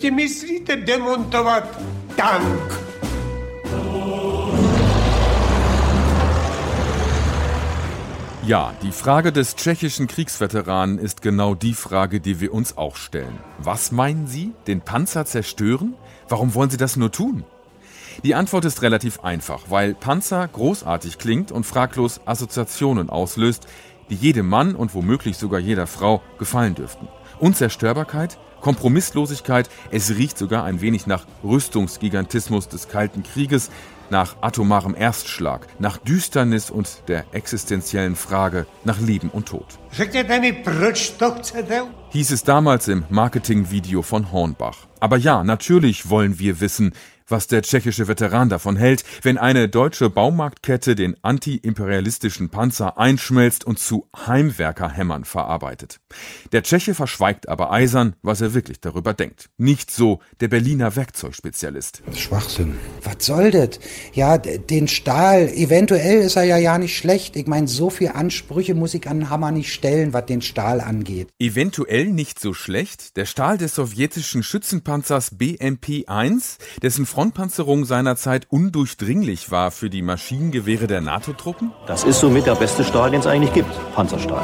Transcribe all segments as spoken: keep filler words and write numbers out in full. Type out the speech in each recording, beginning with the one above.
Můžete myslíte demontovat tank? Ja, die Frage des tschechischen Kriegsveteranen ist genau die Frage, die wir uns auch stellen. Was meinen Sie? Den Panzer zerstören? Warum wollen Sie das nur tun? Die Antwort ist relativ einfach, weil Panzer großartig klingt und fraglos Assoziationen auslöst, die jedem Mann und womöglich sogar jeder Frau gefallen dürften. Unzerstörbarkeit, Kompromisslosigkeit, es riecht sogar ein wenig nach Rüstungsgigantismus des Kalten Krieges, nach atomarem Erstschlag, nach Düsternis und der existenziellen Frage nach Leben und Tod. Hieß es damals im Marketingvideo von Hornbach. Aber ja, natürlich wollen wir wissen, was der tschechische Veteran davon hält, wenn eine deutsche Baumarktkette den antiimperialistischen Panzer einschmelzt und zu Heimwerkerhämmern verarbeitet. Der Tscheche verschweigt aber eisern, was er wirklich darüber denkt. Nicht so der Berliner Werkzeugspezialist. Schwachsinn. Was soll das? Ja, den Stahl, eventuell ist er ja ja nicht schlecht. Ich meine, so viele Ansprüche muss ich an den Hammer nicht stellen, was den Stahl angeht. Eventuell nicht so schlecht? Der Stahl des sowjetischen Schützenpanzers B M P eins, dessen Frontpanzerung seinerzeit undurchdringlich war für die Maschinengewehre der NATO-Truppen? Das ist somit der beste Stahl, den es eigentlich gibt. Panzerstahl.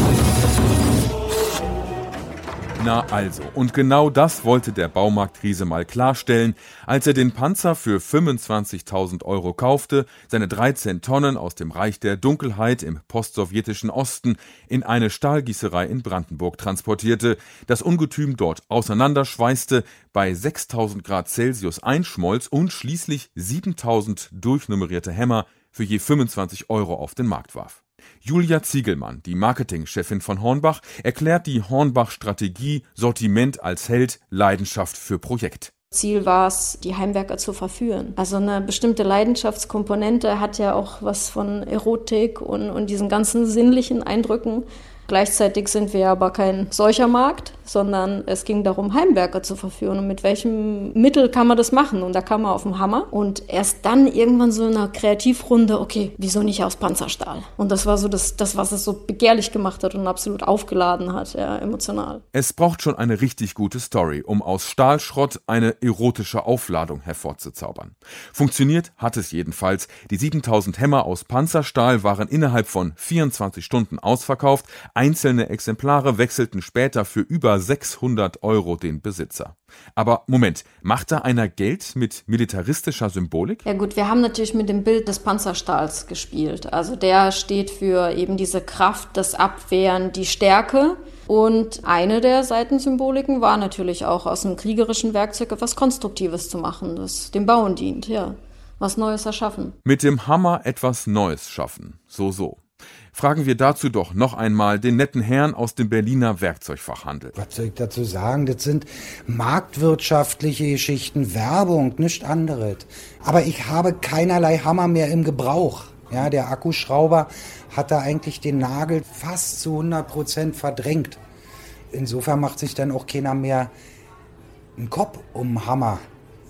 Na also, und genau das wollte der Baumarktriese mal klarstellen, als er den Panzer für fünfundzwanzigtausend Euro kaufte, seine dreizehn Tonnen aus dem Reich der Dunkelheit im postsowjetischen Osten in eine Stahlgießerei in Brandenburg transportierte, das Ungetüm dort auseinanderschweißte, bei sechstausend Grad Celsius einschmolz und schließlich siebentausend durchnummerierte Hämmer für je fünfundzwanzig Euro auf den Markt warf. Julia Ziegelmann, die Marketingchefin von Hornbach, erklärt die Hornbach-Strategie Sortiment als Held, Leidenschaft für Projekt. Ziel war es, die Heimwerker zu verführen. Also eine bestimmte Leidenschaftskomponente hat ja auch was von Erotik und, und diesen ganzen sinnlichen Eindrücken. Gleichzeitig sind wir aber kein solcher Markt, sondern es ging darum, Heimwerker zu verführen. Und mit welchem Mittel kann man das machen? Und da kam man auf den Hammer. Und erst dann irgendwann so in einer Kreativrunde, okay, wieso nicht aus Panzerstahl? Und das war so das, das, was es so begehrlich gemacht hat und absolut aufgeladen hat, ja, emotional. Es braucht schon eine richtig gute Story, um aus Stahlschrott eine erotische Aufladung hervorzuzaubern. Funktioniert hat es jedenfalls. Die siebentausend Hämmer aus Panzerstahl waren innerhalb von vierundzwanzig Stunden ausverkauft. Einzelne Exemplare wechselten später für über sechshundert Euro den Besitzer. Aber Moment, macht da einer Geld mit militaristischer Symbolik? Ja gut, wir haben natürlich mit dem Bild des Panzerstahls gespielt. Also der steht für eben diese Kraft, das Abwehren, die Stärke. Und eine der Seitensymboliken war natürlich auch aus einem kriegerischen Werkzeug etwas Konstruktives zu machen, das dem Bauen dient, ja. Was Neues erschaffen. Mit dem Hammer etwas Neues schaffen. So, so. Fragen wir dazu doch noch einmal den netten Herrn aus dem Berliner Werkzeugfachhandel. Was soll ich dazu sagen? Das sind marktwirtschaftliche Geschichten, Werbung, nichts anderes. Aber ich habe keinerlei Hammer mehr im Gebrauch. Ja, der Akkuschrauber hat da eigentlich den Nagel fast zu hundert Prozent verdrängt. Insofern macht sich dann auch keiner mehr einen Kopf um Hammer.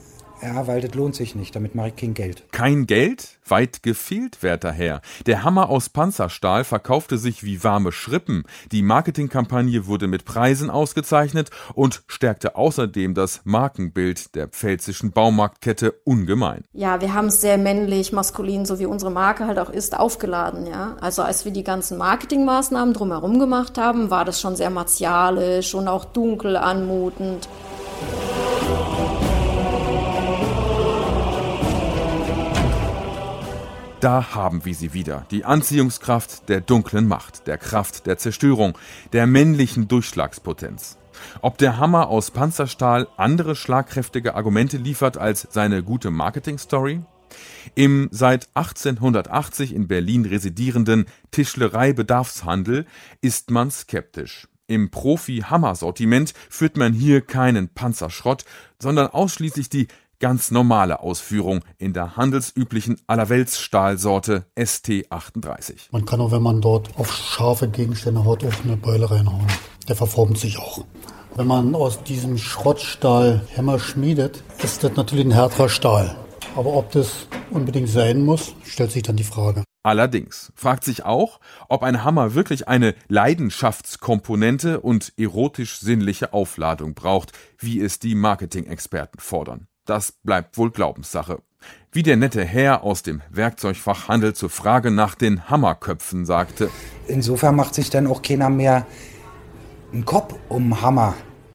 Ja, weil das lohnt sich nicht, damit mache ich kein Geld. Kein Geld? Weit gefehlt, werter Herr. Der Hammer aus Panzerstahl verkaufte sich wie warme Schrippen. Die Marketingkampagne wurde mit Preisen ausgezeichnet und stärkte außerdem das Markenbild der pfälzischen Baumarktkette ungemein. Ja, wir haben es sehr männlich, maskulin, so wie unsere Marke halt auch ist, aufgeladen. Ja, also als wir die ganzen Marketingmaßnahmen drumherum gemacht haben, war das schon sehr martialisch und auch dunkel anmutend. Da haben wir sie wieder, die Anziehungskraft der dunklen Macht, der Kraft der Zerstörung, der männlichen Durchschlagspotenz. Ob der Hammer aus Panzerstahl andere schlagkräftige Argumente liefert als seine gute Marketingstory? Im seit achtzehnhundertachtzig in Berlin residierenden Tischlerei-Bedarfshandel ist man skeptisch. Im Profi-Hammer-Sortiment führt man hier keinen Panzerschrott, sondern ausschließlich die ganz normale Ausführung in der handelsüblichen Allerweltsstahlsorte S T achtunddreißig. Man kann auch, wenn man dort auf scharfe Gegenstände haut, auch eine Beule reinhauen. Der verformt sich auch. Wenn man aus diesem Schrottstahl Hämmer schmiedet, ist das natürlich ein härterer Stahl. Aber ob das unbedingt sein muss, stellt sich dann die Frage. Allerdings fragt sich auch, ob ein Hammer wirklich eine Leidenschaftskomponente und erotisch-sinnliche Aufladung braucht, wie es die Marketing-Experten fordern. Das bleibt wohl Glaubenssache. Wie der nette Herr aus dem Werkzeugfachhandel zur Frage nach den Hammerköpfen sagte: Insofern macht sich dann auch keiner mehr einen Kopf um Hammer.